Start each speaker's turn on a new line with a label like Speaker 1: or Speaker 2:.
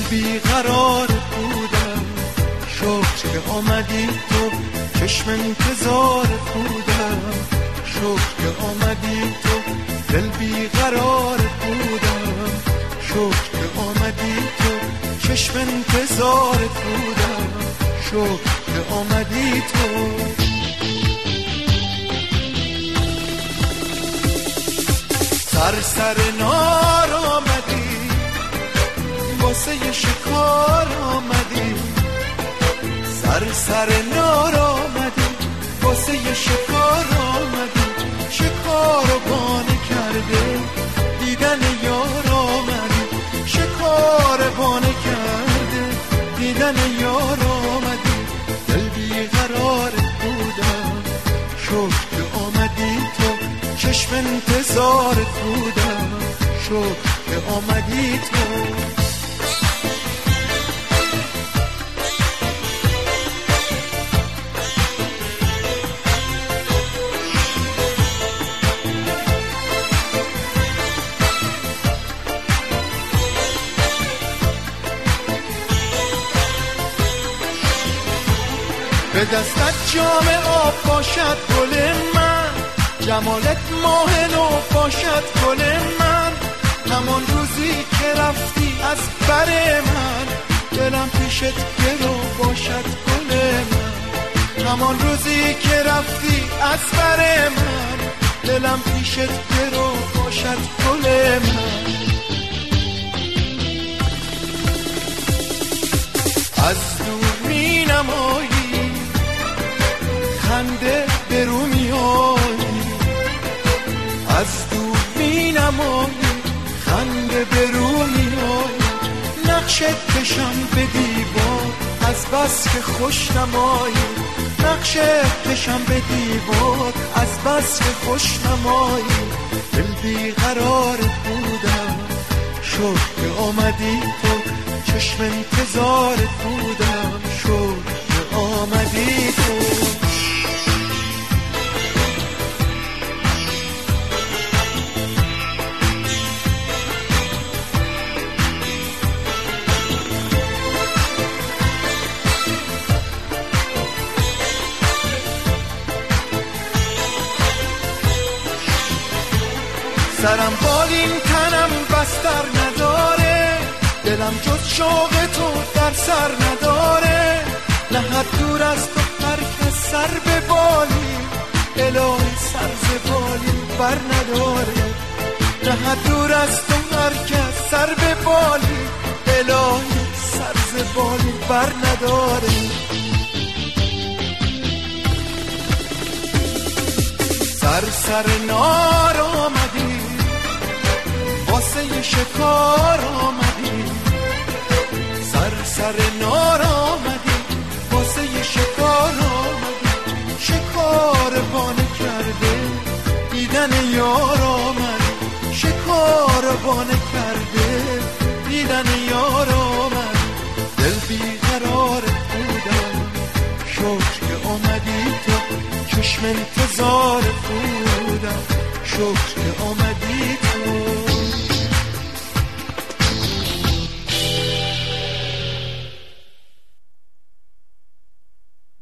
Speaker 1: بیقرار بودم، شکر که آمدی تو، چشم انتظار بودم، شکر که آمدی تو، دل بیقرار بودم، شکر که آمدی تو، چشم انتظار بودم، شکر که آمدی تو. سر نار آمدی، واسه شکار آمدی، سر نار آمدی، واسه شکار آمدی، شکار رو بانه کرده دیدن یار آمدی، شکار بانه کرده دیدن یار آمدی، دل بیقرار بودم، شکر که آمدی تو، چشم انتظارت بودم، شکر که آمدی تو. به دستت جام آب باشد گل من، جمالت ماه نو باشد گل من، همان روزی که رفتی از بر من، دلم پیشت گرو باشد گل من، همان روزی که رفتی از بر من، دلم پیشت گرو باشد گل من. از دور می نمایی خنده برو میایی، از دور می نمایی خنده برو میایی، نقشت کشم به دیوار از بس که خوش نمایی، نقشت کشم به دیوار از بس که خوش نمایی، دل بیقرار بودم، شکر که آمدی تو، چشم انتظارت بودم، شکر که آمدی تو. سرم بالین تنم بستر نداره، دلم جز شوق تو در سر نداره، نه حد دور از تو هر کس سر به بالی، الهی سر ز بالی بر نداره، نه حد دور از تو هر کس سر به بالی، الهی سر ز بالی بر نداره. سر نار آمدی، واسه شکار آمدی، سر نار آمدی، واسه شکار آمدی، شکار بانه کرده دیدن یار آمدی، شکار بانه کرده دیدن یار آمدی، دل بیقرار بودم، شکر که آمدی تو، چشم انتظار بودم، شکر که آمدی